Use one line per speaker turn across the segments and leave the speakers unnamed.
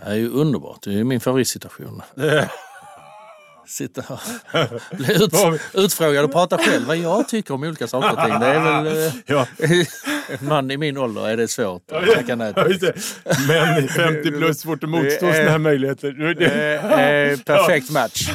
Det är ju underbart. Det är min favoritsituation. Sitta här, bli utfrågad och prata själv vad jag tycker om olika saker och ting. Det är väl en man i min ålder är det svårt att tacka nej till.
Men 50 plus svårt att motstå sådana här möjligheter.
Perfekt match.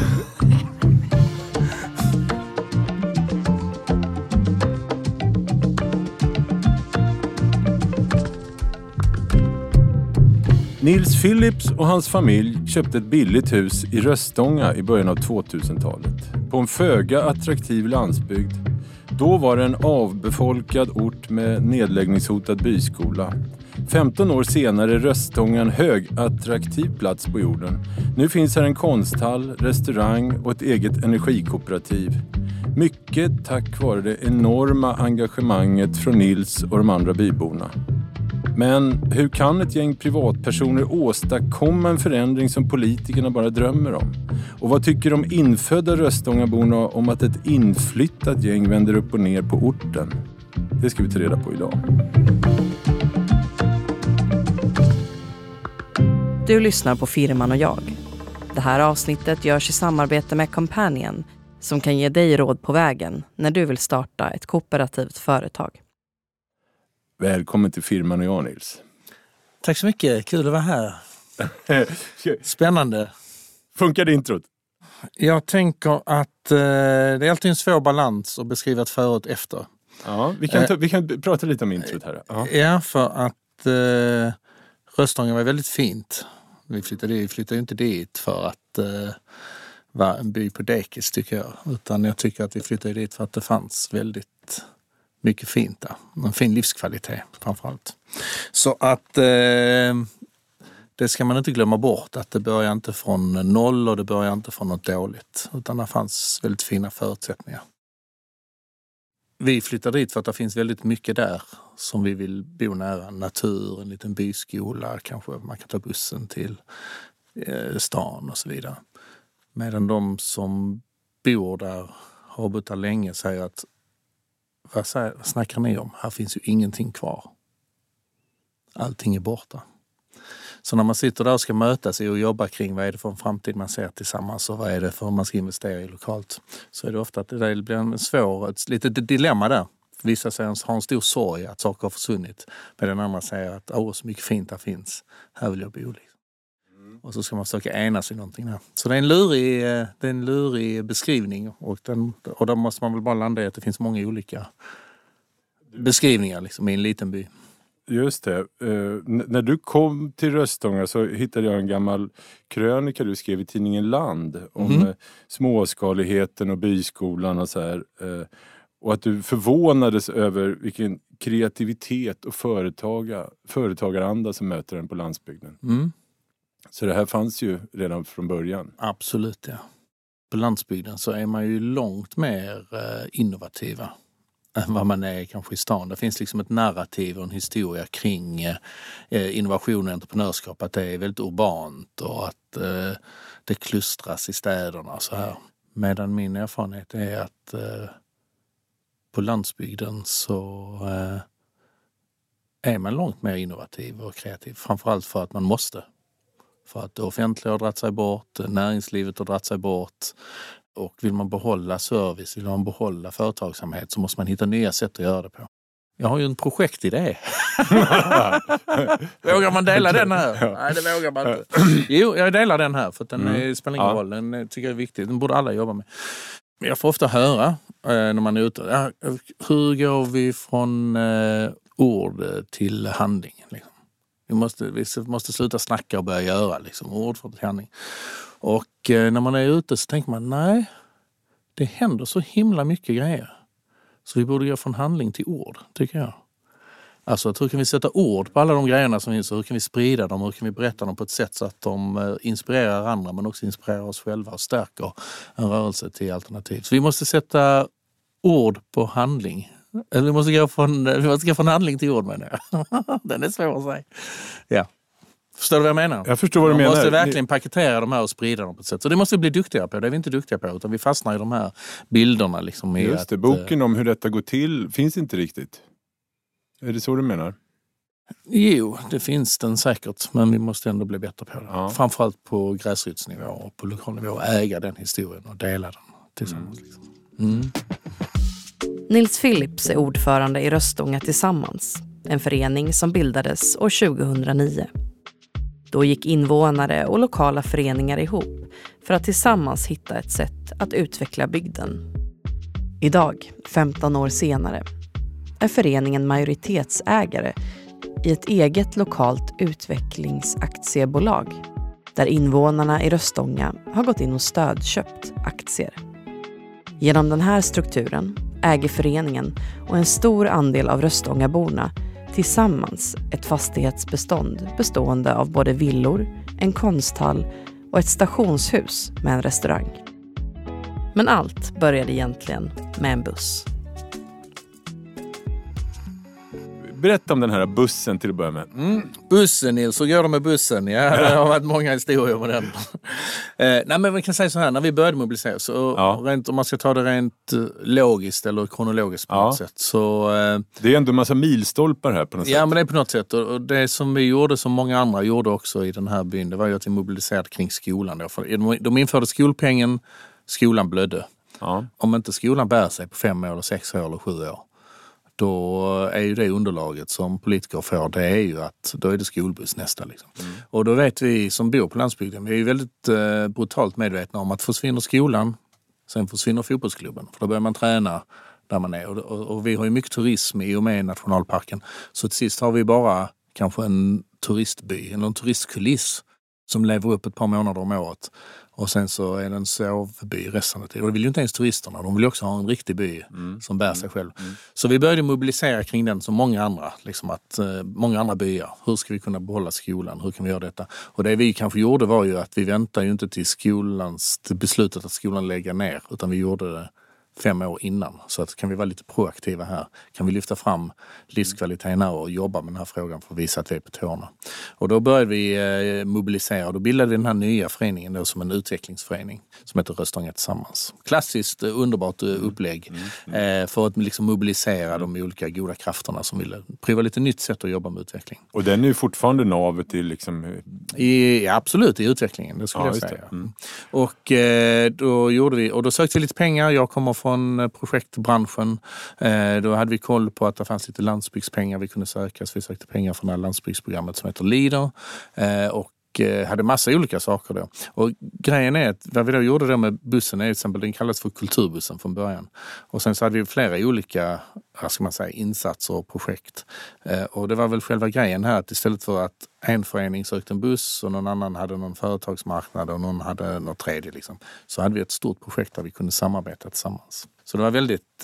Nils Phillips och hans familj köpte ett billigt hus i Röstånga i början av 2000-talet. På en föga attraktiv landsbygd. Då var det en avbefolkad ort med nedläggningshotad byskola. 15 år senare är Röstånga en högattraktiv plats på jorden. Nu finns här en konsthall, restaurang och ett eget energikooperativ. Mycket tack vare det enorma engagemanget från Nils och de andra byborna. Men hur kan ett gäng privatpersoner åstadkomma en förändring som politikerna bara drömmer om? Och vad tycker de infödda Röstångaborna om att ett inflyttat gäng vänder upp och ner på orten? Det ska vi ta reda på idag.
Du lyssnar på Firman och jag. Det här avsnittet görs i samarbete med Companion som kan ge dig råd på vägen när du vill starta ett kooperativt företag.
Välkommen till Firman och jag, Nils.
Tack så mycket, kul att vara här. Spännande.
Funkar det introt?
Jag tänker att det är alltid en svår balans att beskriva ett förut efter.
Ja, vi kan prata lite om introt här.
Ja, för att Röstånga var väldigt fint. Vi flyttade ju inte dit för att vara en by på dekis, tycker jag. Utan jag tycker att vi flyttade dit för att det fanns väldigt mycket fint där. En fin livskvalitet framförallt. Så att det ska man inte glömma bort, att det börjar inte från noll och det börjar inte från något dåligt. Utan det fanns väldigt fina förutsättningar. Vi flyttar dit för att det finns väldigt mycket där som vi vill bo nära. Natur, en liten byskola, kanske man kan ta bussen till stan och så vidare. Medan de som bor där, har bott där länge, säger att vad snackar ni om? Här finns ju ingenting kvar. Allting är borta. Så när man sitter där och ska mötas och jobba kring vad är det för en framtid man ser tillsammans och vad är det för man ska investera i lokalt, så är det ofta att det där blir en svår, ett litet dilemma där. Vissa säger har en stor sorg att saker har försvunnit, medan andra säger att så mycket fint där finns. Här vill jag bo liksom. Och så ska man försöka enas i någonting där. Så det är en lurig beskrivning och där måste man väl bara landa i att det finns många olika beskrivningar liksom, i en liten by.
Just det. När du kom till Röstånga så hittade jag en gammal krönika du skrev i tidningen Land om småskaligheten och byskolan och så här. Och att du förvånades över vilken kreativitet och företagaranda som möter den på landsbygden. Mm. Så det här fanns ju redan från början.
Absolut, ja. På landsbygden så är man ju långt mer innovativa än vad man är kanske i stan. Det finns liksom ett narrativ och en historia kring innovation och entreprenörskap. Att det är väldigt urbant och att det klustras i städerna och så här. Medan min erfarenhet är att på landsbygden så är man långt mer innovativ och kreativ. Framförallt för att man måste. För att det offentliga har dratt sig bort, näringslivet har dratt sig bort. Och vill man behålla service, vill man behålla företagsamhet så måste man hitta nya sätt att göra det på. Jag har ju en projektidé. Vågar man dela den här? Nej, det vågar man inte. Jo, jag delar den här för att den spelar ingen roll. Den tycker jag är viktig. Den borde alla jobba med. Jag får ofta höra när man är ute. Hur går vi från ord till handling? Liksom? Vi måste sluta snacka och börja göra. Liksom, ord från handling. Och när man är ute så tänker man, nej, det händer så himla mycket grejer. Så vi borde gå från handling till ord, tycker jag. Alltså att hur kan vi sätta ord på alla de grejerna som finns och hur kan vi sprida dem och hur kan vi berätta dem på ett sätt så att de inspirerar andra men också inspirerar oss själva och stärker en rörelse till alternativ. Så vi måste sätta ord på handling. Eller vi måste gå från handling till ord, menar jag. Den är svår att säga. Ja. Förstår du vad jag menar?
Jag förstår vad du menar.
Man måste verkligen paketera de här och sprida dem på ett sätt. Så det måste vi bli duktiga på. Det är vi inte duktiga på. Utan vi fastnar i de här bilderna. Liksom,
just det. Boken om hur detta går till finns inte riktigt. Är det så du menar?
Jo, det finns den säkert, men vi måste ändå bli bättre på det.
Ja.
Framförallt på gräsrotsnivå och på lokal nivå. Äga den historien och dela den tillsammans.
Nils Phillips är ordförande i Röstånga Tillsammans, en förening som bildades år 2009. Då gick invånare och lokala föreningar ihop för att tillsammans hitta ett sätt att utveckla bygden. Idag, 15 år senare, är föreningen majoritetsägare i ett eget lokalt utvecklingsaktiebolag där invånarna i Röstånga har gått in och stödköpt aktier. Genom den här strukturen äger föreningen och en stor andel av Röstångaborna tillsammans ett fastighetsbestånd bestående av både villor, en konsthall och ett stationshus med en restaurang. Men allt började egentligen med en buss.
Berätta om den här bussen till att börja med.
Bussen, Nils, hur går det med bussen? Ja, det har varit många historier med den. Nej, men vi kan säga så här, när vi började mobilisera, så rent, om man ska ta det rent logiskt eller kronologiskt på något sätt. Så,
det är ändå en massa milstolpar här på något sätt.
Ja, men det är på något sätt. Och det som vi gjorde, som många andra gjorde också i den här byn, det var ju att vi mobiliserade kring skolan. Då. För de införde skolpengen, skolan blödde. Ja. Om inte skolan bär sig på 5 år, eller 6 år eller 7 år, då är ju det underlaget som politiker får, det är ju att då är det skolbuss nästa. Liksom. Och då vet vi som bor på landsbygden, vi är ju väldigt brutalt medvetna om att försvinner skolan, sen försvinner fotbollsklubben. För då börjar man träna där man är. Och vi har ju mycket turism i och med nationalparken. Så till sist har vi bara kanske en turistby, eller en turistkuliss som lever upp ett par månader om året. Och sen så är det en sovby resten av tiden. Och det vill ju inte ens turisterna. De vill ju också ha en riktig by som bär sig själv. Så vi började mobilisera kring den som många andra. Liksom att, många andra byar. Hur ska vi kunna behålla skolan? Hur kan vi göra detta? Och det vi kanske gjorde var ju att vi väntade ju inte till beslutet att skolan lägger ner. Utan vi gjorde det 5 år innan. Så att kan vi vara lite proaktiva här. Kan vi lyfta fram livskvaliteten och jobba med den här frågan för att visa att vi är på tårna. Och då började vi mobilisera och då bildade vi den här nya föreningen då som en utvecklingsförening som heter Röstånga Tillsammans. Klassiskt underbart upplägg för att liksom mobilisera de olika goda krafterna som ville pröva lite nytt sätt att jobba med utveckling.
Och den är ju fortfarande navet i liksom...
absolut, i utvecklingen, det skulle jag säga. Och då gjorde vi, och då sökte vi lite pengar. Jag kommer från projektbranschen. Då hade vi koll på att det fanns lite landsbygdspengar vi kunde söka. Så vi sökte pengar från det här landsbygdsprogrammet som heter Leader. Och hade massa olika saker då. Och grejen är att vad vi då gjorde då med bussen är till exempel, den kallas för kulturbussen från början. Och sen så hade vi flera olika, vad ska man säga, insatser och projekt. Och det var väl själva grejen här att istället för att en förening sökte en buss och någon annan hade någon företagsmarknad och någon hade något tredje liksom, så hade vi ett stort projekt där vi kunde samarbeta tillsammans. Så det var väldigt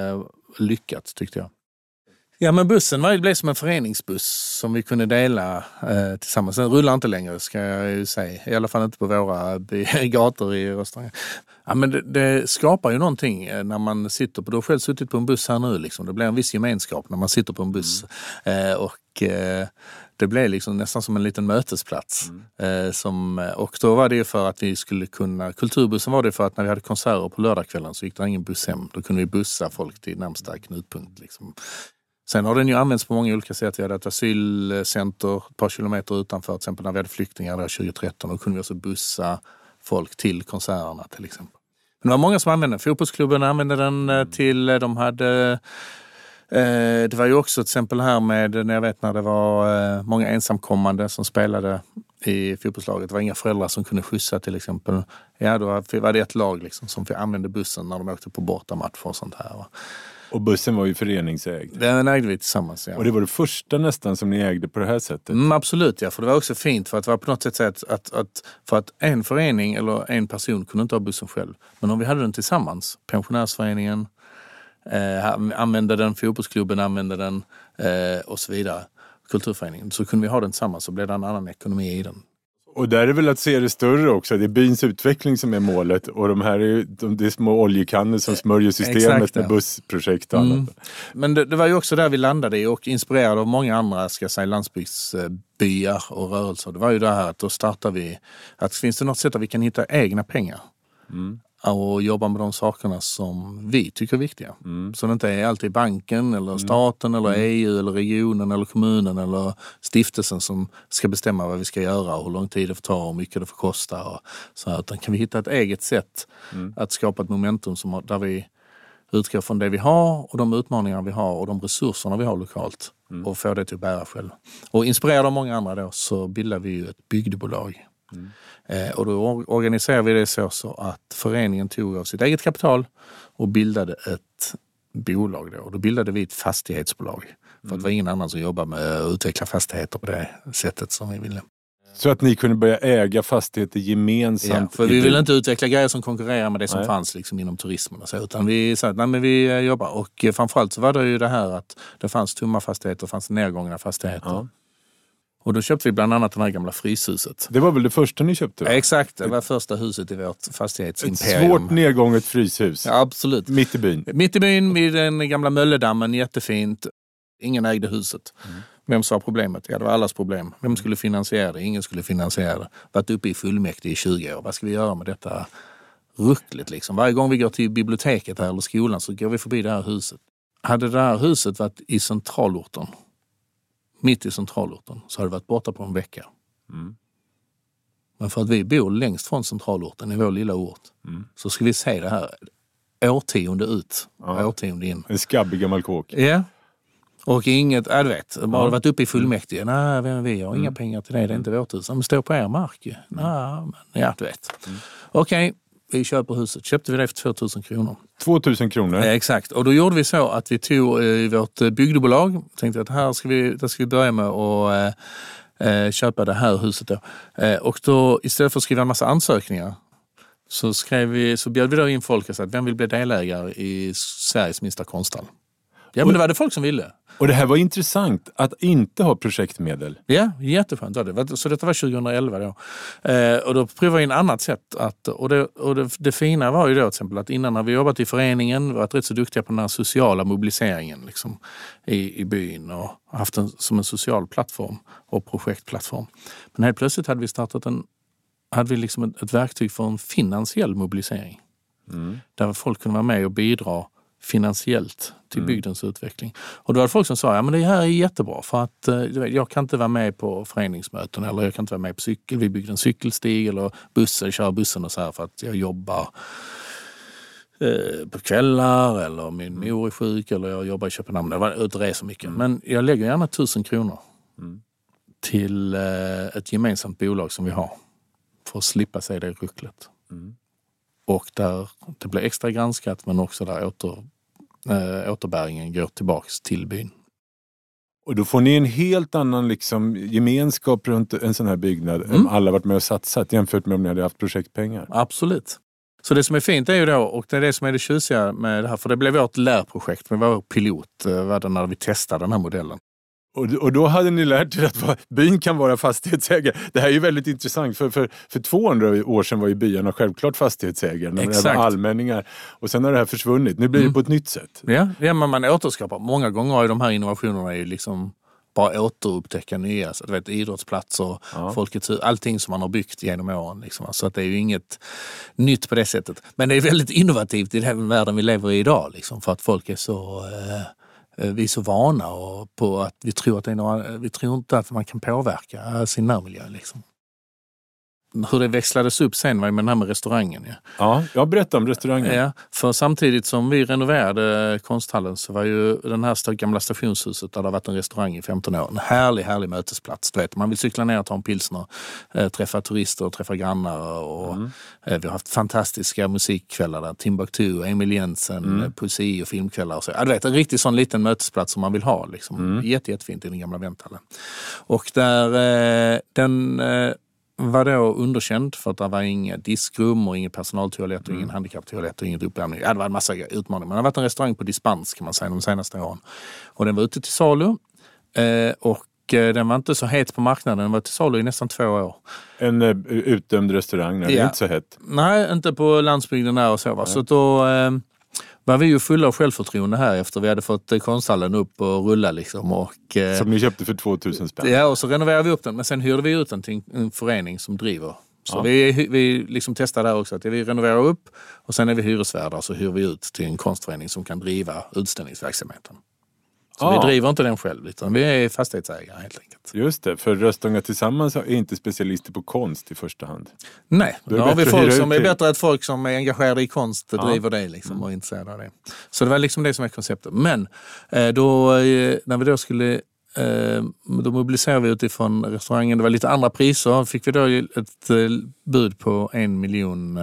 lyckat tyckte jag. Ja, men bussen blev som en föreningsbuss som vi kunde dela tillsammans. Den rullar inte längre, ska jag ju säga. I alla fall inte på våra gator i Röstånga. Ja, men det skapar ju någonting när man sitter på... Du har själv suttit på en buss här nu. Liksom. Det blir en viss gemenskap när man sitter på en buss. Det blev liksom nästan som en liten mötesplats. Och då var det för att vi skulle kunna... Kulturbussen var det för att när vi hade konserter på lördagskvällen så gick det ingen buss hem. Då kunde vi bussa folk till närmsta knutpunkt liksom. Sen har den ju använts på många olika sätt. Vi hade ett asylcenter ett par kilometer utanför. Till exempel när vi hade flyktingar där 2013. Då kunde vi också bussa folk till konserterna till exempel. Men det var många som använde den. Fotbollsklubben använde den till... De hade... Det var ju också ett exempel här med... när det var många ensamkommande som spelade i fotbollslaget. Det var inga föräldrar som kunde skjutsa till exempel. Ja, då var det ett lag liksom, som använde bussen när de åkte på bortamatcher och sånt här. Va?
Och bussen var ju föreningsägd.
Den ägde vi tillsammans, ja.
Och det var det första nästan som ni ägde på det här sättet?
Absolut, ja. För det var också fint för att det var på något sätt för att en förening eller en person kunde inte ha bussen själv. Men om vi hade den tillsammans, pensionärsföreningen använde den, fotbollsklubben använde den och så vidare, kulturföreningen, så kunde vi ha den tillsammans så blev det en annan ekonomi i den.
Och där är väl att se det större också. Det är byns utveckling som är målet. Och de här är de små oljekannor som smörjer systemet med bussprojekt och annat.
Men det var ju också där vi landade i och inspirerade av många andra landsbygdsbyar och rörelser. Det var ju det här att då startar vi att finns det något sätt att vi kan hitta egna pengar. och jobba med de sakerna som vi tycker är viktiga. Så det inte är alltid banken eller staten eller EU eller regionen eller kommunen eller stiftelsen som ska bestämma vad vi ska göra och hur lång tid det får ta och hur mycket det får kosta. Och så här. Utan kan vi hitta ett eget sätt att skapa ett momentum där vi utgår från det vi har och de utmaningar vi har och de resurserna vi har lokalt och få det till att bära själv. Och inspirerade av många andra då så bildar vi ju ett bygdebolag. Och då organiserar vi det så att föreningen tog av sitt eget kapital och bildade ett bolag då. Och då bildade vi ett fastighetsbolag. För att det var ingen annan som jobbade med att utveckla fastigheter på det sättet som vi ville.
Så att ni kunde börja äga fastigheter gemensamt?
Ja, för vi ville inte utveckla grejer som konkurrerar med det som fanns liksom inom turismen och så. Utan vi sa att vi jobbar. Och framförallt så var det ju det här att det fanns tomma fastigheter och fanns nedgångna fastigheter. Ja. Och då köpte vi bland annat det här gamla fryshuset.
Det var väl det första ni köpte? Va?
Exakt, det var första huset i vårt fastighetsimperium.
Ett svårt nedgånget fryshus.
Ja, absolut.
Mitt i byn.
Mitt i byn, vid den gamla Mölledammen, jättefint. Ingen ägde huset. Vem sa problemet? Ja, det var allas problem. Vem skulle finansiera det? Ingen skulle finansiera det. Varit uppe i fullmäktige i 20 år. Vad ska vi göra med detta ruckligt liksom? Varje gång vi går till biblioteket här eller skolan så går vi förbi det här huset. Hade det här huset varit i centralorten, mitt i centralorten, så hade det varit borta på en vecka. Men för att vi bor längst från centralorten i vår lilla ort så ska vi se det här årtionde ut, årtionde in.
En skabbig gammal kåk.
Ja. Och inget, du vet, bara varit uppe i fullmäktige. Nej, vi har inga pengar till det är inte vårt hus. De står på er mark. Nej, du vet. Okej, vi köper huset. Köpte vi det för 2000 kronor.
2000 kronor?
Exakt. Och då gjorde vi så att vi tog i vårt bygdebolag. Tänkte att här ska vi börja med att köpa det här huset då. Och då istället för att skriva en massa ansökningar så bjöd vi då in folk och sa att vem vill bli delägare i Sveriges minsta konsthall? Ja, men det var det folk som ville.
Och det här var intressant att inte ha projektmedel. Ja,
jätteskönt. Så detta var 2011 då. Och då provade vi en annat sätt. Det fina var ju då till exempel att innan när vi jobbat i föreningen varit rätt så duktiga på den här sociala mobiliseringen liksom, i byn och haft den som en social plattform och projektplattform. Men helt plötsligt hade vi startat liksom ett verktyg för en finansiell mobilisering. Där folk kunde vara med och bidra finansiellt till bygdens utveckling. Och då var det folk som sa, ja men det här är jättebra för att jag kan inte vara med på föreningsmöten eller jag kan inte vara med på cykel, vi byggde en cykelstig eller kör bussen och så här för att jag jobbar på kvällar eller min mor är sjuk eller jag jobbar i Köpenhamn. Det var ute och reser mycket. Men jag lägger gärna 1000 kronor till ett gemensamt bolag som vi har för att slippa sig det rucklet. Och där det blir extra granskat men också där återbäringen går tillbaks till byn.
Och då får ni en helt annan liksom, gemenskap runt en sån här byggnad om alla varit med och satsat jämfört med om ni hade haft projektpengar.
Absolut. Så det som är fint är ju då, och det är det som är det tjusiga med det här, för det blev vårt lärprojekt med vår pilot, var det när vi testade den här modellen.
Och då hade ni lärt er att byn kan vara fastighetsägare. Det här är ju väldigt intressant. För 200 år sedan var ju byarna självklart fastighetsägare. När det var allmänningar. Och sen har det här försvunnit. Nu blir det på ett nytt sätt.
Ja, men man återskapar. Många gånger har ju de här innovationerna ju liksom bara återupptäcka nya. Så, du vet, idrottsplatser, Folkets hus, allting som man har byggt genom åren. Liksom. Så att det är ju inget nytt på det sättet. Men det är väldigt innovativt i den världen vi lever i idag. Liksom, för att folk är så... vi är så vana på att vi tror inte att man kan påverka sin närmiljö liksom. Hur det växlades upp sen var ju med den här med restaurangen.
Ja, jag berättade om restaurangen.
Ja, för samtidigt som vi renoverade konsthallen så var ju den här gamla stationshuset där det har varit en restaurang i 15 år. En härlig mötesplats. Du vet, man vill cykla ner och ta en pilsner, träffa turister och träffa grannar. Och, vi har haft fantastiska musikkvällar där. Timbuktu, Emil Jensen, poesi och filmkvällar. Och så. Ja, du vet, en riktigt sån liten mötesplats som man vill ha. Liksom. Jättefint i den gamla vänthallen. Och där var då underkänd för att det var inga diskrum och ingen personaltoalett och ingen handikapptoalett och inget uppvärmning. Ja, det var en massa utmaningar. Men det har varit en restaurang på dispens kan man säga de senaste åren. Och den var ute till salu och den var inte så het på marknaden. Den var till salu i nästan 2 år.
En utdömd restaurang, det är inte så hett.
Nej, inte på landsbygden där och så. Va? Så då var vi ju fulla av självförtroende här efter vi hade fått konsthallen upp och rulla liksom. Och,
som ni köpte för 2000 spänn.
Ja, och så renoverade vi upp den. Men sen hyrde vi ut den till en förening som driver Så vi liksom testar där också att vi renoverar upp och sen är vi hyresvärdar så hyr vi ut till en konstförening som kan driva utställningsverksamheten. Så vi driver inte den själv utan vi är fastighetsägare helt enkelt.
Just det, för Röstånga Tillsammans är inte specialister på konst i första hand.
Nej, då har vi folk som är bättre att folk som är engagerade i konst driver det liksom och är intresserade av det. Så det var liksom det som är konceptet. Men då, när vi då skulle då mobiliserade vi utifrån restaurangen. Det var lite andra priser. Fick vi då ett bud på 1 miljon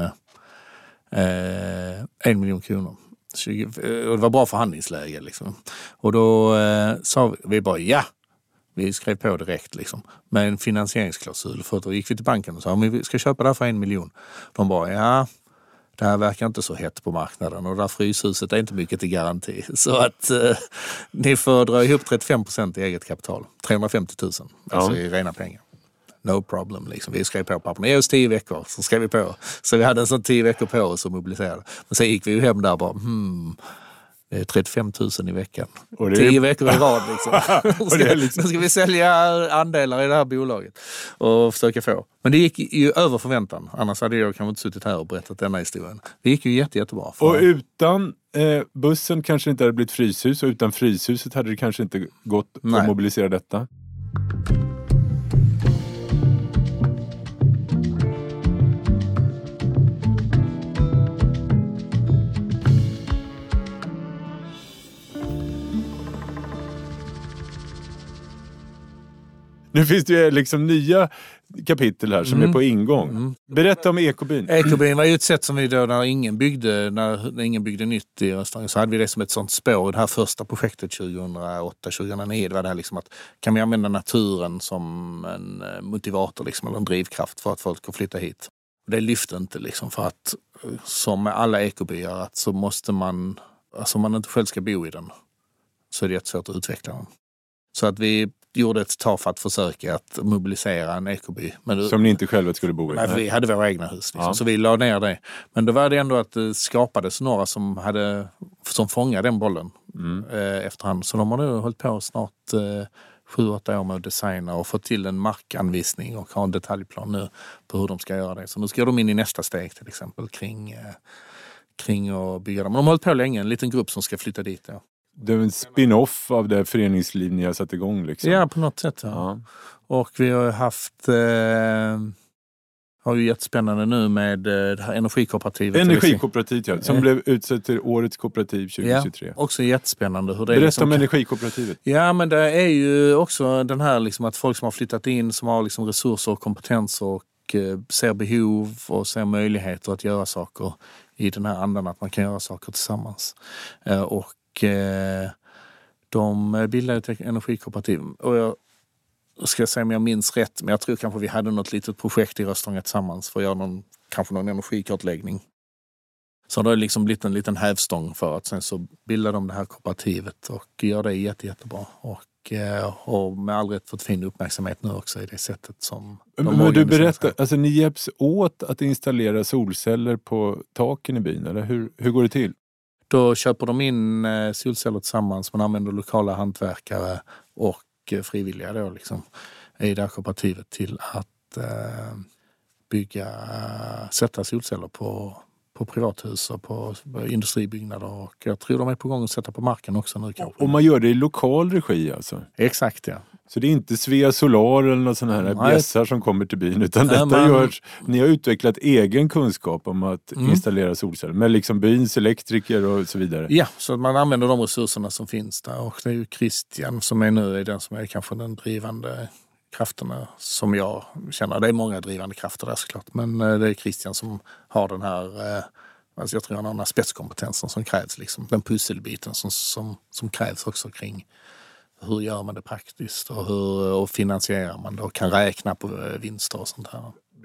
kronor. Och det var bra förhandlingsläge liksom. Och då sa vi bara vi skrev på direkt liksom, med en finansieringsklausul. För då gick vi till banken och sa om vi ska köpa det här för 1 miljon. De bara det här verkar inte så hett på marknaden och det här fryshuset är inte mycket till garanti. Så att ni får dra ihop 35% i eget kapital. 350 000 alltså i rena pengar. No problem liksom. Vi skrev på papperna. Ge oss 10 veckor så skrev vi på. Så vi hade en sån 10 veckor på oss och mobiliserade. Men sen gick vi ju hem där bara det är 35 000 i veckan. 10 veckor i rad liksom. Nu ska vi sälja andelar i det här bolaget och försöka få. Men det gick ju över förväntan. Annars hade jag kanske inte suttit här och berättat denna historien. Det gick ju jättebra.
Och utan bussen kanske inte hade blivit Fryshus och utan Fryshuset hade det kanske inte gått att mobilisera detta. Nu finns det ju liksom nya kapitel här som är på ingång. Berätta om Ekobyn.
Ekobyn var ju ett sätt som vi då när ingen byggde nytt i restaurangen så hade vi det som ett sånt spår. Det här första projektet 2008-2009 det var det här liksom att kan vi använda naturen som en motivator liksom, eller en drivkraft för att folk ska flytta hit. Det lyfte inte liksom för att som med alla ekobyar att så måste man, alltså om man inte själv ska bo i den så är det jättesvårt att utveckla den. Så att vi gjorde ett tafatt försök att mobilisera en ekoby.
Som ni inte själva skulle bo i?
Nej, vi hade våra egna hus. Liksom, så vi la ner det. Men då var det ändå att det skapades några som fångade den bollen efterhand. Så de har nu hållit på snart 7-8 år med att designa och få till en markanvisning och ha en detaljplan nu på hur de ska göra det. Så nu ska de in i nästa steg till exempel kring att bygga dem. Men de har hållit på länge, en liten grupp som ska flytta dit. Ja.
Det är en spin-off av det föreningsliv ni har satt igång liksom.
Ja, på något sätt. Ja. Och vi har haft har ju jättespännande nu med det här energikooperativet.
Energikooperativet, ja. Som blev utsett till årets kooperativ 2023.
Ja, också jättespännande. Hur det
berätta
liksom
om energikooperativet.
Ja, men det är ju också den här liksom att folk som har flyttat in, som har liksom resurser och kompetenser och ser behov och ser möjligheter att göra saker i den här andan att man kan göra saker tillsammans. Och de bildade ett energikooperativ. Och jag ska säga om jag minns rätt, men jag tror kanske vi hade något litet projekt i Röstånga tillsammans för att göra kanske någon energikartläggning. Så det har liksom blivit en liten hävstång för att sen så bildar de det här kooperativet och gör det jättebra. Och med all rätt fått fin uppmärksamhet nu också i det sättet som
men du berättar, alltså ni hjälps åt att installera solceller på taken i byn, eller hur går det till?
Då köper de in solceller tillsammans. Man använder lokala hantverkare och frivilliga då liksom i det här kooperativet till att sätta solceller på privathus och på industribyggnader. Och jag tror de är på gång att sätta på marken också nu kanske.
Och man gör det i lokal regi alltså?
Exakt, ja.
Så det är inte Svea Solar eller något sådana här bjässar som kommer till byn, utan detta görs, ni har utvecklat egen kunskap om att installera solceller med liksom byns elektriker och så vidare.
Ja, så att man använder de resurserna som finns där och det är ju Christian som är nu är den som är kanske den drivande krafterna som jag känner. Det är många drivande krafter där såklart, men det är Christian som har den här alltså jag tror han har den här spetskompetensen som krävs liksom, den pusselbiten som krävs också kring hur gör man det praktiskt och hur finansierar man det och kan räkna på vinster och sånt här.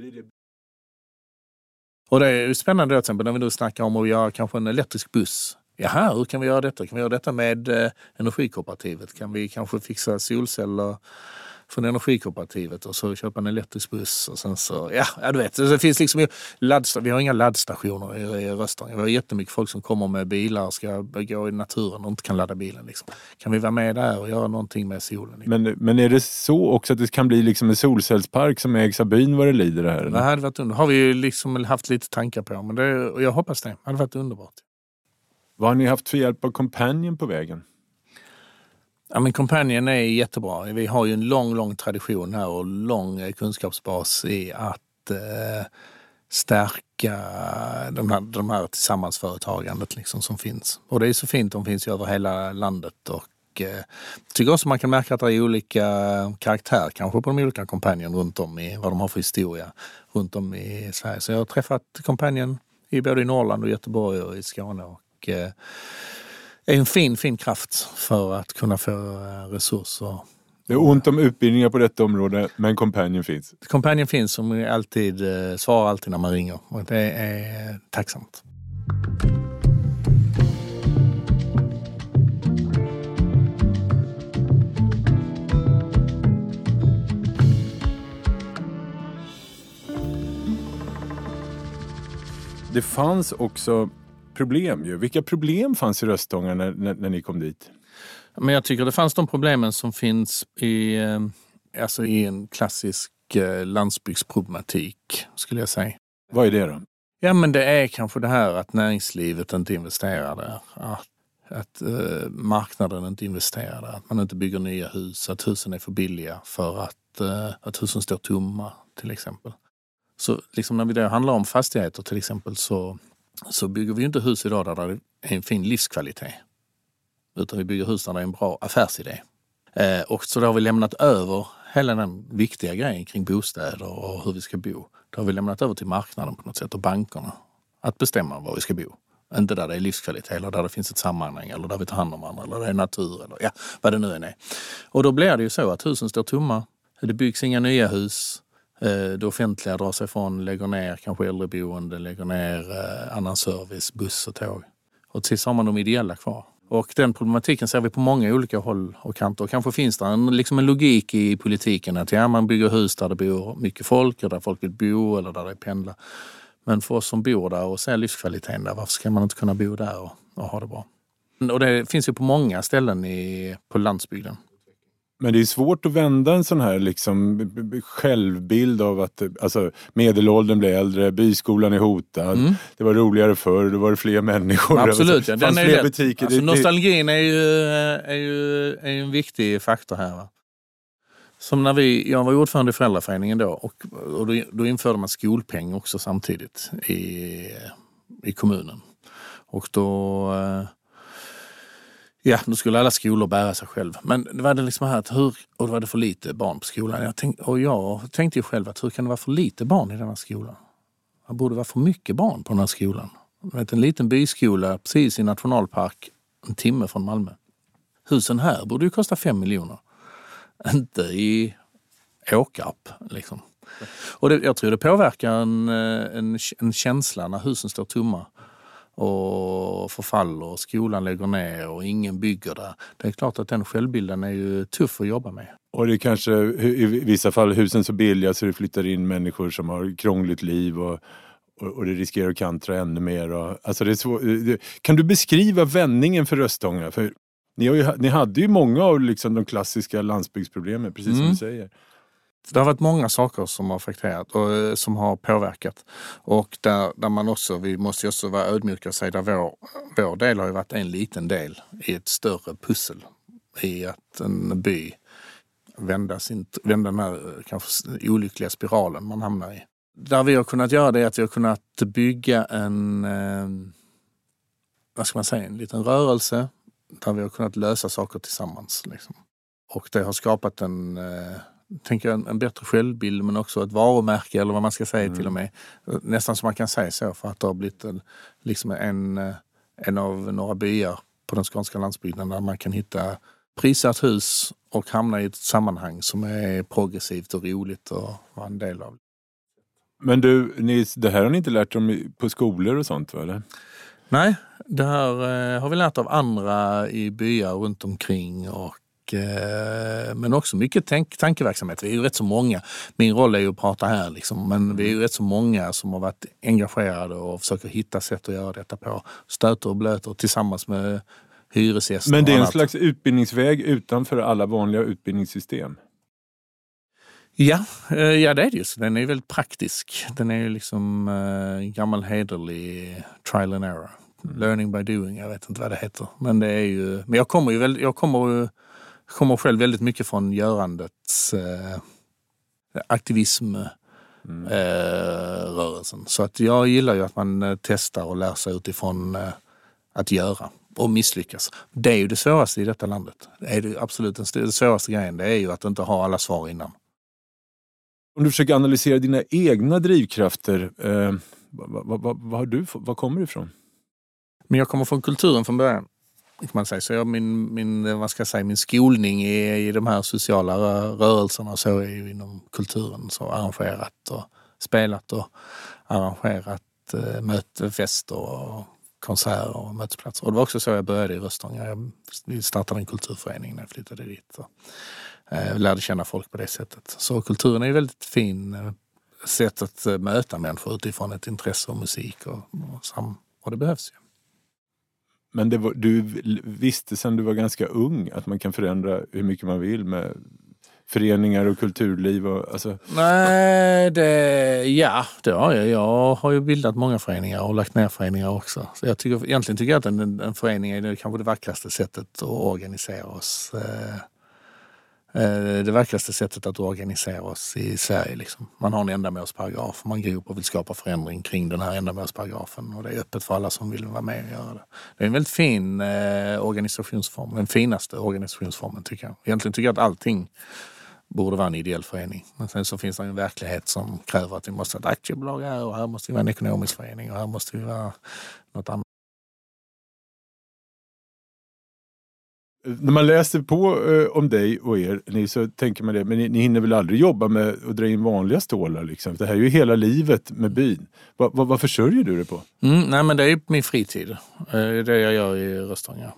Och det är ju spännande till exempel när vi nu snackar om att göra kanske en elektrisk buss. Jaha, hur kan vi göra detta? Kan vi göra detta med energikooperativet? Kan vi kanske fixa solceller från energikooperativet och så köpa en elektrisk buss och sen så, ja du vet, det finns liksom vi har inga laddstationer i Röstånga. Vi har jättemycket folk som kommer med bilar och ska gå i naturen och inte kan ladda bilen liksom. Kan vi vara med där och göra någonting med solen? Liksom?
Men är det så också att det kan bli liksom en solcellspark som ägs av byn vad det lider det här?
Det hade varit har vi ju liksom haft lite tankar på, men och jag hoppas det hade varit underbart.
Vad har ni haft för hjälp av Companion på vägen?
Ja, men Companion är jättebra. Vi har ju en lång tradition här och lång kunskapsbas i att stärka de här tillsammansföretagandet liksom som finns. Och det är så fint, de finns ju över hela landet och tycker också man kan märka att det är olika karaktär kanske på de olika Companion runt om i vad de har för historia runt om i Sverige. Så jag har träffat Companion både i Norrland och Göteborg och i Skåne och är en fin kraft för att kunna få resurser.
Det är ont om utbildningar på detta område, men Companion finns.
Companion finns som alltid svarar alltid när man ringer och det är tacksamt.
Det fanns också problem ju. Vilka problem fanns i Röstånga när ni kom dit?
Men jag tycker det fanns de problemen som finns i en klassisk landsbygdsproblematik skulle jag säga.
Vad är det då?
Ja, men det är kanske det här att näringslivet inte investerar där. Att marknaden inte investerar där. Att man inte bygger nya hus. Att husen är för billiga för att husen står tomma till exempel. Så liksom när det handlar om fastigheter till exempel så bygger vi ju inte hus idag där det är en fin livskvalitet. Utan vi bygger hus där det är en bra affärsidé. Och så då har vi lämnat över hela den viktiga grejen kring bostäder och hur vi ska bo. Då har vi lämnat över till marknaden på något sätt och bankerna att bestämma var vi ska bo. Inte där det är livskvalitet eller där det finns ett sammanhang eller där vi tar hand om andra eller det är natur eller vad det nu än är. Och då blir det ju så att husen står tomma. Det byggs inga nya hus. Det offentliga drar sig från, lägger ner kanske äldreboende, lägger ner annan service, buss och tåg. Och tills har man de ideella kvar. Och den problematiken ser vi på många olika håll och kanter. Och kanske finns det en logik i politiken att man bygger hus där det bor mycket folk och där folk vill bo eller där det är pendla. Men för oss som bor där och ser livskvaliteten där, varför ska man inte kunna bo där och ha det bra? Och det finns ju på många ställen på landsbygden.
Men det är svårt att vända en sån här självbild av att medelåldern blir äldre, byskolan är hotad, det var roligare förr, det var fler människor.
Absolut,
det fanns fler butiker.
Alltså, nostalgin är ju en viktig faktor här. Va? Som när jag var ordförande i föräldraföreningen då och då införde man skolpeng också samtidigt i kommunen. Och då skulle alla skolor bära sig själv. Men det var det liksom här och då var det för lite barn på skolan. Jag tänkte ju själv att hur kan det vara för lite barn i den här skolan? Det borde vara för mycket barn på den här skolan. En liten byskola precis i nationalpark, en timme från Malmö. Husen här borde ju kosta 5 miljoner. Inte i Åkarp liksom. Och jag tror det påverkar en känsla när husen står tomma. Och förfaller och skolan lägger ner och ingen bygger där. Det är klart att den självbilden är ju tuff att jobba med.
Och det kanske i vissa fall husen så billiga så det flyttar in människor som har krångligt liv och det riskerar att kantra ännu mer. Alltså det är så, kan du beskriva vändningen för Röstånga? För ni hade ju många av de klassiska landsbygdsproblemen, precis som du säger.
Det har varit många saker som har affekterat och som har påverkat. Och där man också, vi måste ju också vara ödmjuka och säga där vår del har ju varit en liten del i ett större pussel. I att en by vända den här kanske olyckliga spiralen man hamnar i. Där vi har kunnat göra det är att vi har kunnat bygga en liten rörelse där vi har kunnat lösa saker tillsammans. Liksom. Och det har skapat en bättre självbild men också ett varumärke eller vad man ska säga till och med. Nästan som man kan säga så för att det har blivit en av några byar på den skånska landsbygden där man kan hitta prisat hus och hamna i ett sammanhang som är progressivt och roligt och vara en del av.
Men du, det här har ni inte lärt om på skolor och sånt, va, eller?
Nej, det här har vi lärt av andra i byar runt omkring och men också mycket tankeverksamhet. Vi är ju rätt så många. Min roll är ju att prata här liksom, men vi är ju rätt så många som har varit engagerade och försöker hitta sätt att göra detta på. Stöter och blöter tillsammans med hyresgäster.
Men det är en slags utbildningsväg utanför alla vanliga utbildningssystem.
Ja, det är det just. Den är väldigt praktisk. Den är ju liksom gammal hederlig trial and error. Learning by doing, jag vet inte vad det heter. Men det är ju... Men jag kommer själv väldigt mycket från görandets aktivismrörelsen. Så att jag gillar ju att man testar och lär sig utifrån att göra och misslyckas. Det är ju det svåraste i detta landet. Det är det absolut den svåraste grejen. Det är ju att inte ha alla svar innan.
Om du försöker analysera dina egna drivkrafter, vad kommer du ifrån?
Men jag kommer från kulturen från början, kan man säga. Så min skolning i de här sociala rörelserna så är ju inom kulturen. Så arrangerat och spelat och arrangerat fester och konserter och mötesplatser. Och det var också så jag började i Röstånga. Vi startade en kulturförening när jag flyttade dit. Lärde känna folk på det sättet. Så kulturen är ju väldigt fin sätt att möta människor utifrån ett intresse och musik och det behövs ju.
Men du visste sedan du var ganska ung att man kan förändra hur mycket man vill med föreningar och kulturliv? Alltså.
Nej, det har jag. Jag har ju bildat många föreningar och lagt ner föreningar också. Så jag tycker att en förening är kanske det vackraste sättet att organisera oss. Det vackraste sättet att organisera oss i Sverige. Liksom. Man har en ändamålsparagraf. Man går upp och vill skapa förändring kring den här ändamålsparagrafen. Och det är öppet för alla som vill vara med och göra det. Det är en väldigt fin organisationsform. Den finaste organisationsformen tycker jag. Egentligen tycker jag att allting borde vara en ideell förening. Men sen så finns det en verklighet som kräver att vi måste ha ett aktiebolag här och här måste vi vara en ekonomisk förening och här måste vi vara något annat.
När man läser på om dig och er, så tänker man det, men ni hinner väl aldrig jobba med att dra in vanliga stålar liksom. Det här är ju hela livet med byn. Vad försörjer du det på?
Nej, men det är ju min fritid. Det är det jag gör i Röstånga.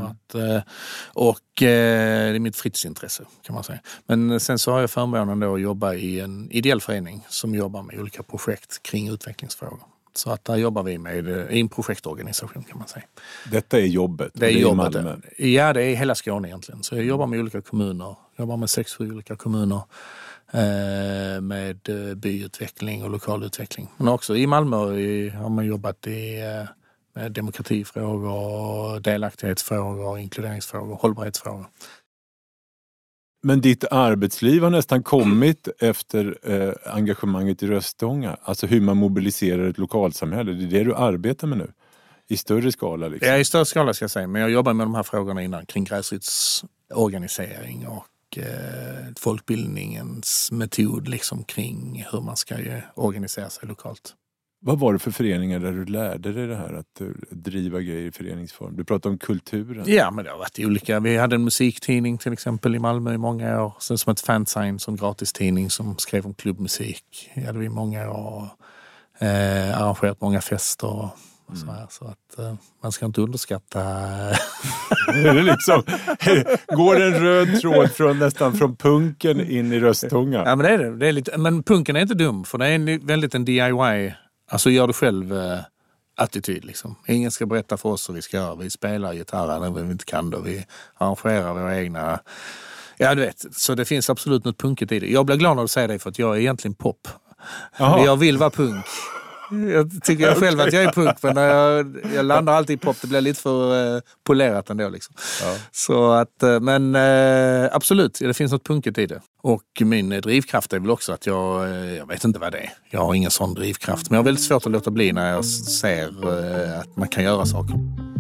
Det är mitt fritidsintresse kan man säga. Men sen så har jag förmånen då att jobba i en ideell förening som jobbar med olika projekt kring utvecklingsfrågor. Så att där jobbar vi med i en projektorganisation kan man säga.
Detta är jobbet?
Det är jobbet. Ja, det är hela Skåne egentligen. Så jag jobbar med olika kommuner. Jag jobbar med 6-7 olika kommuner med byutveckling och lokalutveckling. Men också i Malmö har man jobbat med demokratifrågor, delaktighetsfrågor, inkluderingsfrågor, hållbarhetsfrågor.
Men ditt arbetsliv har nästan kommit efter engagemanget i Röstånga. Alltså hur man mobiliserar ett lokalsamhälle. Det är det du arbetar med nu. I större skala liksom.
Ja, i större skala ska jag säga. Men jag jobbar med de här frågorna innan. Kring gräsrotsorganisering och folkbildningens metod liksom, kring hur man ska organisera sig lokalt.
Vad var det för föreningar där du lärde dig det här att driva grejer i föreningsform? Du pratade om kulturen.
Ja, men det har varit olika. Vi hade en musiktidning till exempel i Malmö i många år. Sen som ett fansign som gratistidning som skrev om klubbmusik. Det hade vi i många år. Arrangerat många fester och så här. Så att man ska inte underskatta...
Det liksom, går en röd tråd nästan från punken in i Röstånga?
Ja, men det är det. Det är lite, men punken är inte dum för det är väldigt en DIY. Alltså gör du själv attityd liksom. Ingen ska berätta för oss hur vi ska göra. Vi spelar gitarr när vi inte kan då. Vi arrangerar våra egna... Ja, du vet. Så det finns absolut något punket i det. Jag blir glad när du säger det för att jag är egentligen pop. Aha. Jag vill vara punk. Jag tycker jag själv att jag är punk men jag landar alltid i pop. Det blir lite för polerat ändå liksom. Ja. Så att, men absolut, det finns något punket i det. Och min drivkraft är väl också att jag vet inte vad det är. Jag har ingen sån drivkraft. Men jag har väldigt svårt att låta bli när jag ser att man kan göra saker.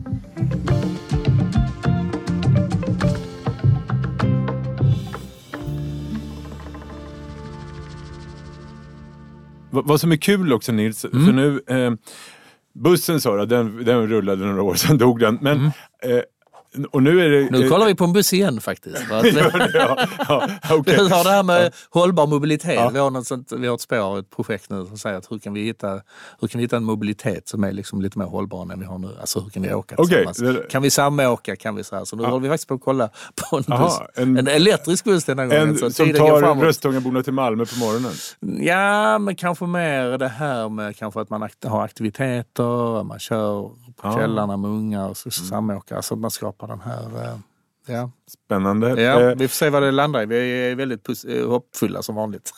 Vad som är kul också Nils, för nu bussen sa den rullade några år sedan dog den, men Och nu är det...
Nu kollar vi på en buss igen faktiskt.
Okay.
Vi har det här med hållbar mobilitet. Ja. Vi har ett spår, ett projekt nu som säger att hur kan vi hitta en mobilitet som är liksom lite mer hållbar än den vi har nu. Alltså hur kan vi åka tillsammans? Kan vi samåka? Kan vi så här? Så nu håller vi faktiskt på att kolla på en buss. En elektrisk buss denna gången.
Så som tar Röstångaborna till Malmö på morgonen?
Ja, men kanske mer det här med kanske att man har aktiviteter, man kör på kvällarna med unga och så samåka. Alltså man skapar den här... Ja.
Spännande.
Ja, vi får se vad det landar i. Vi är väldigt hoppfulla som vanligt.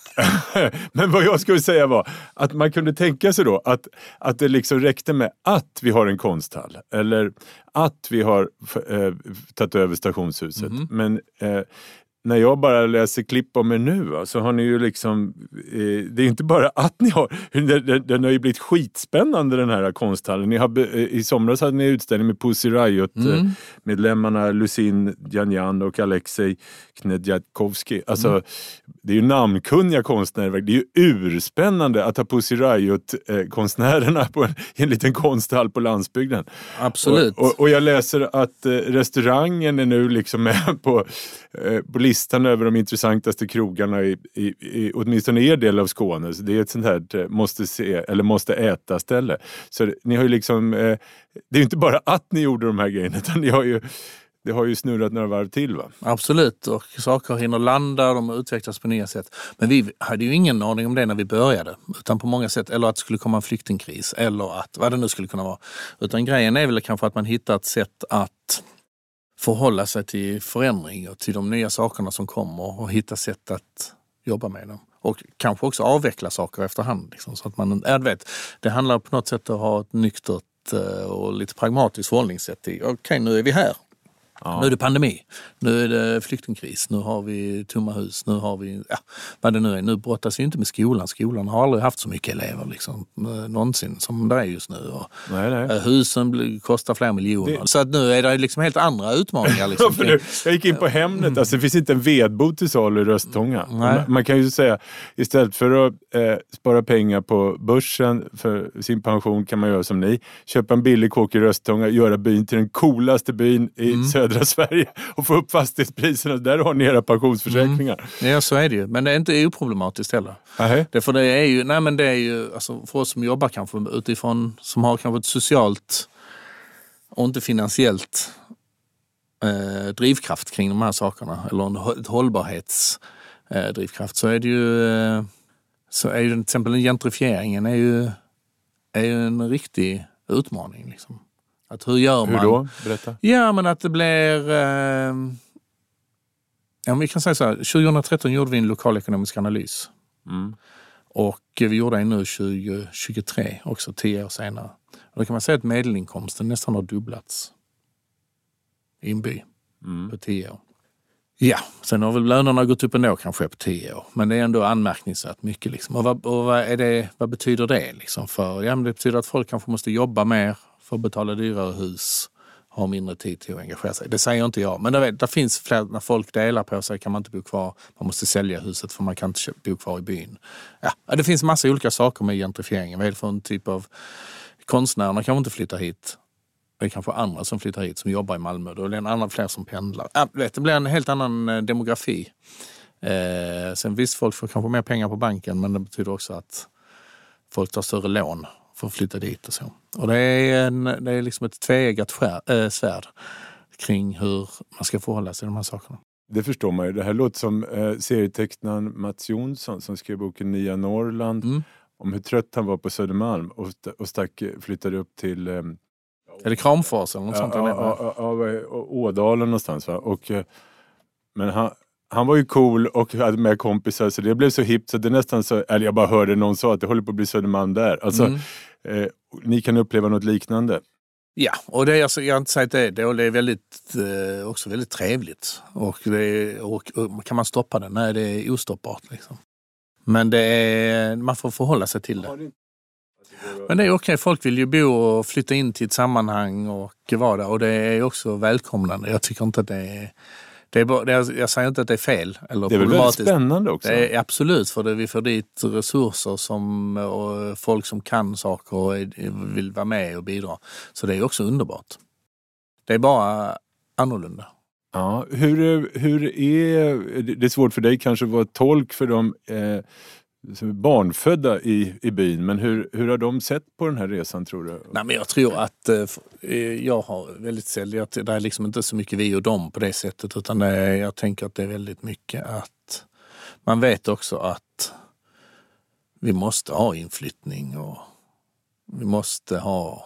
Men vad jag skulle säga var att man kunde tänka sig då att det liksom räckte med att vi har en konsthall eller att vi har tagit över stationshuset. Men när jag bara läser klipp om er nu så har ni ju liksom, det är inte bara att ni har, den har ju blivit skitspännande den här konsthallen. Ni har, i somras hade ni utställning med Pussy Riot medlemmarna Lusin Janjan och Alexej Knedjakovski. Alltså det är ju namnkunniga konstnärer. Det är ju urspännande att ha Pussy Riot konstnärerna på en liten konsthall på landsbygden.
Absolut.
Och jag läser att restaurangen är nu liksom med på listan över de intressantaste krogarna i åtminstone er del av Skåne. Så det är ett sånt här måste äta ställe. Så ni har ju liksom, det är inte bara att ni gjorde de här grejerna, utan det har ju snurrat några varv till, va?
Absolut, och saker hinner landa, de utvecklas på nya sätt. Men vi hade ju ingen aning om det när vi började, utan på många sätt, eller att det skulle komma en flyktingkris, eller att, vad det nu skulle kunna vara. Utan grejen är väl kanske att man hittar ett sätt att förhålla sig till förändring och till de nya sakerna som kommer och hitta sätt att jobba med dem. Och kanske också avveckla saker efterhand. Liksom, så att man, det handlar på något sätt att ha ett nyktert och lite pragmatiskt förhållningssätt i. Okej, nu är vi här. Ja. Nu är det pandemi, nu är det flyktingkris, nu har vi tomma hus, nu har vi, vad det nu är. Nu brottas vi inte med skolan. Skolan har aldrig haft så mycket elever liksom, någonsin som det är just nu. Och husen kostar flera miljoner. Så att nu är det liksom helt andra utmaningar. Liksom.
Jag gick in på Hemnet, alltså det finns inte en vedbod till salu i Röstånga. Man kan ju säga, istället för att spara pengar på börsen för sin pension kan man göra som ni. Köpa en billig kåk i Röstånga, göra byn till den coolaste byn i södra Sverige och få upp fastighetspriserna. Där har ni era pensionsförsäkringar.
Ja, så är det ju. Men det är inte oproblematiskt heller. För det är ju alltså för oss som jobbar kanske utifrån, som har kanske ett socialt och inte finansiellt drivkraft kring de här sakerna, eller ett hållbarhetsdrivkraft, så är det ju till exempel gentrifieringen är ju en riktig utmaning liksom. Att hur gör man?
Hur då? Berätta.
Ja, men att det blir... vi kan säga så här. 2013 gjorde vi en lokalekonomisk analys. Och vi gjorde en nu 2023, också 10 år senare. Och då kan man säga att medelinkomsten nästan har dubblats i en by på 10 år. Ja, sen har väl lönerna gått upp ändå kanske på 10 år. Men det är ändå anmärkningsvärt mycket. Liksom. Och vad betyder det? Liksom? Men det betyder att folk kanske måste jobba mer för att betala dyrare hus, ha mindre tid till att engagera sig. Det säger inte jag. Men det finns fler, när folk delar på sig kan man inte bo kvar. Man måste sälja huset för man kan inte bo kvar i byn. Ja, det finns massa olika saker med gentrifieringen. Vad är det för en typ av konstnärerna kan inte flytta hit. Det är kanske andra som flyttar hit som jobbar i Malmö. Då är det en annan fler som pendlar. Det blir en helt annan demografi. Sen visst, folk får kanske mer pengar på banken, men det betyder också att folk tar större lån för att flytta dit och så. Och det är liksom ett tveeggat svärd kring hur man ska förhålla sig till de här sakerna.
Det förstår man ju. Det här låter som serietecknaren Mats Jonsson som skrev boken Nya Norrland om hur trött han var på Södermalm och flyttade upp till...
Är det Kramfors eller något sånt?
Ådalen någonstans, va? Men han var ju cool och hade med kompisar, så det blev så hippt så det nästan så, eller jag bara hörde någon sa att det håller på att bli Södermalm där. Alltså, ni kan uppleva något liknande. Ja,
och det är, alltså, jag har inte sagt det är väldigt, också väldigt trevligt. Och kan man stoppa det? Nej, det är ostoppbart liksom. Men man får förhålla sig till det. Men det är okej, folk vill ju bo och flytta in till ett sammanhang och vara där. Och det är också välkomnande. Jag tycker inte att jag säger inte att det är fel eller
det är väl väldigt spännande också.
Det är absolut, för vi får dit resurser och folk som kan saker och vill vara med och bidra. Så det är också underbart. Det är bara annorlunda.
Ja, hur är det är svårt för dig kanske att vara tolk för de barnfödda i byn, men hur har de sett på den här resan, tror du?
Nej, men jag tror att jag har väldigt sällan, det är liksom inte så mycket vi och dem på det sättet, utan jag tänker att det är väldigt mycket att man vet också att vi måste ha inflyttning och vi måste ha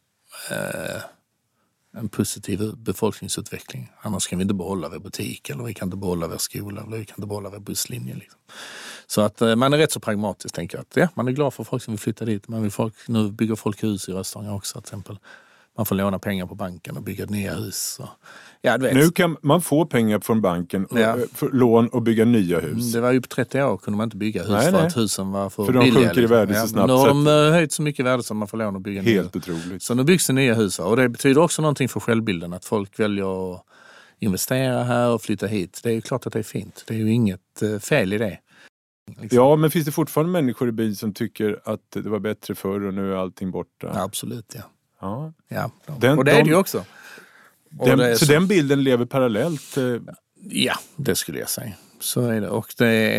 en positiv befolkningsutveckling. Annars kan vi inte behålla vår butik, eller vi kan inte behålla vår skola, eller vi kan inte behålla vår busslinje. Liksom. Så att man är rätt så pragmatisk, tänker jag. Att, ja, man är glad för folk som vill flytta dit. Men nu bygger folk hus i Röstånga också, till exempel. Man får låna pengar på banken och bygga nya hus. Och, ja, du vet.
Nu kan man få pengar från banken och för lån och bygga nya hus.
Det var ju på 30 år kunde man inte bygga hus för att husen var för
de
billiga.
Sjunker i värde så snabbt.
Nu har de höjt så mycket i värde som man får låna och bygga
helt
nya.
Otroligt.
Så nu byggs det nya hus. Och det betyder också någonting för självbilden, att folk väljer att investera här och flytta hit. Det är ju klart att det är fint. Det är ju inget fel i det. Liksom.
Ja, men finns det fortfarande människor i byn som tycker att det var bättre förr och nu är allting borta?
Ja, absolut, ja.
Ja.
Och det är det ju också.
Så den bilden lever parallellt?
Ja, det skulle jag säga. Så är det. Och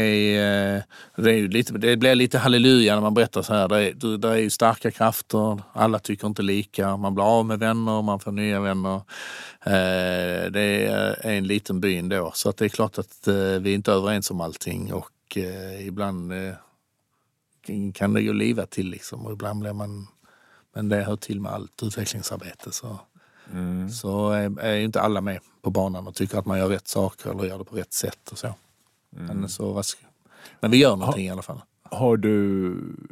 det blir lite halleluja när man berättar så här. Det är ju starka krafter, alla tycker inte lika. Man blir av med vänner, man får nya vänner. Det är en liten by ändå. Så att det är klart att vi är inte överens om allting. Och ibland kan det ju liva till liksom. Och ibland blir man... Men det hör till med allt utvecklingsarbete. Så är ju inte alla med på banan och tycker att man gör rätt saker eller gör det på rätt sätt och så. Men vi gör någonting i alla fall.
Har du...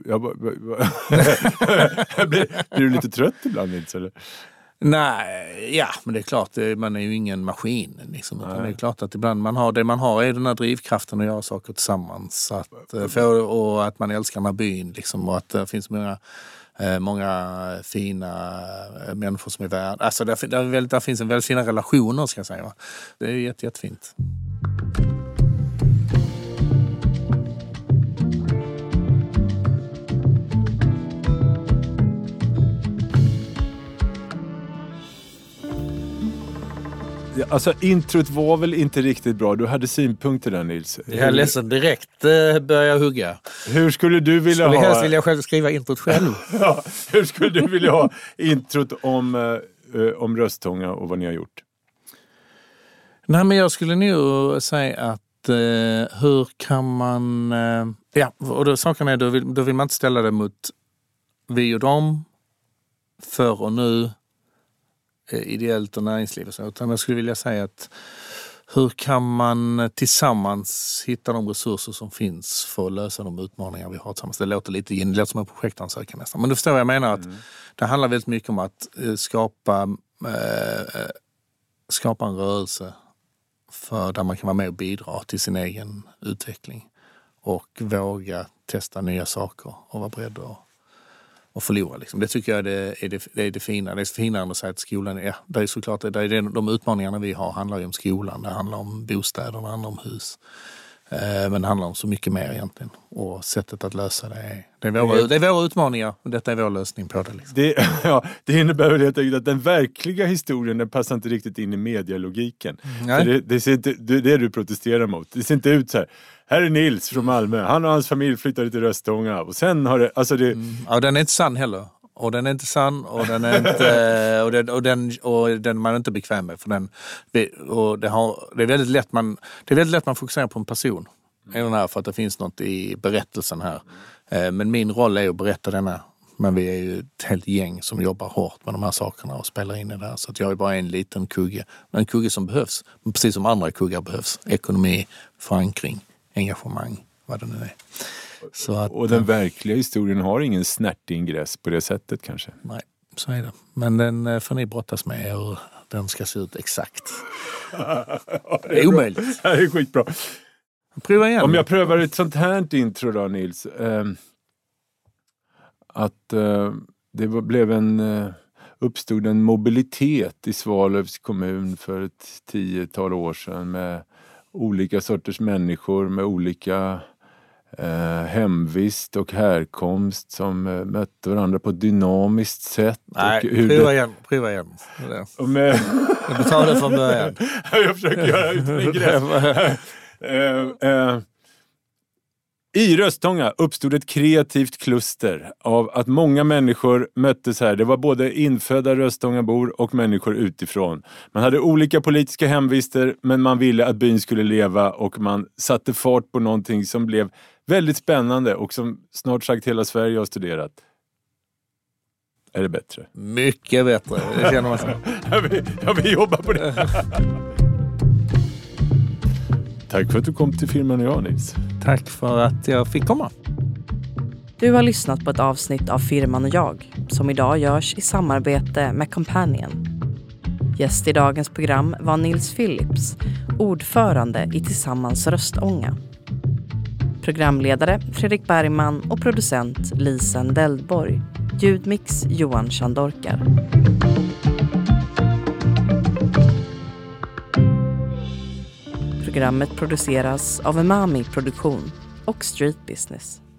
Blir du lite trött ibland, inte? Eller?
Nej, ja, men det är klart, man är ju ingen maskin. Liksom. Det är klart att ibland man har är den här drivkraften att göra saker tillsammans. Och att man älskar den här byn. Liksom, och att det finns många fina människor som är värda. Alltså där finns en väldigt fina relationer, ska jag säga. Va? Det är jättefint.
Alltså introt var väl inte riktigt bra. Du hade synpunkter där, Nils.
Jag är ledsen, direkt börjar hugga.
Hur skulle du vilja ha...
Helst vill jag själv skriva introt själv.
Ja, hur skulle du vilja ha introt om Röstånga och vad ni har gjort?
Nej, men jag skulle nog säga att hur kan man... och då saken är, då vill man inte ställa det mot vi och dem, för och nu, ideellt och näringsliv och så. Utan jag skulle vilja säga att hur kan man tillsammans hitta de resurser som finns för att lösa de utmaningar vi har tillsammans. Det låter som en projektansökan nästan. Men du förstår vad jag menar, att det handlar väldigt mycket om att skapa en rörelse där man kan vara med och bidra till sin egen utveckling och våga testa nya saker och vara beredd och förlora. Liksom. Det tycker jag är det fina. Det är finare än att säga att skolan det är såklart de utmaningarna vi har handlar ju om skolan, det handlar om bostäder, det handlar om hus. Men det handlar om så mycket mer egentligen. Och sättet att lösa det är våra utmaningar och detta är vår lösning på det. Liksom.
Det innebär väl helt enkelt att den verkliga historien, den passar inte riktigt in i medialogiken. Det ser inte, det du protesterar mot. Det ser inte ut så här. Här är Nils från Malmö. Han och hans familj flyttade till Röstånga. Och sen har det... Alltså det...
Ja, den är inte sann heller. Och den är inte sann och den är inte och den man är inte bekväm med, för den och det är väldigt lätt man fokuserar på en person i den här, för att det finns något i berättelsen här. Men min roll är att berätta denna, men vi är ju ett helt gäng som jobbar hårt med de här sakerna och spelar in i det här, så att jag är bara en liten kugge, men en kugge som behövs, precis som andra kuggar behövs. Ekonomi, förankring, engagemang, vad det nu är.
Och den verkliga historien har ingen snärtig ingress på det sättet kanske?
Nej, så är det. Men den får ni brottas med och den ska se ut exakt. Det är omöjligt.
Det är skitbra.
Pröva igen.
Om jag prövar ett sånt här intro då, Nils. Det uppstod en mobilitet i Svalövs kommun för ett 10-tal år sedan med olika sorters människor med olika hemvist och härkomst som mötte varandra på ett dynamiskt sätt.
Nej,
och
prova igen.
Jag
betalar från början.
Jag försöker göra ut I Röstånga uppstod ett kreativt kluster av att många människor möttes här. Det var både infödda Röstångabor och människor utifrån. Man hade olika politiska hemvister, men man ville att byn skulle leva och man satte fart på någonting som blev väldigt spännande och som snart sagt hela Sverige har studerat. Är det bättre?
Mycket bättre, det känner man så.
Jag vill jobba på det. Tack för att du kom till Firman och jag, Nils.
Tack för att jag fick komma.
Du har lyssnat på ett avsnitt av Firman och jag, som idag görs i samarbete med Companion. Gäst i dagens program var Nils Phillips, ordförande i Tillsammans Röstånga. Programledare Fredrik Bergman och producent Lisen Deldborg. Ljudmix Johan Chandorkar. Programmet produceras av Umami Produktion och Street Business.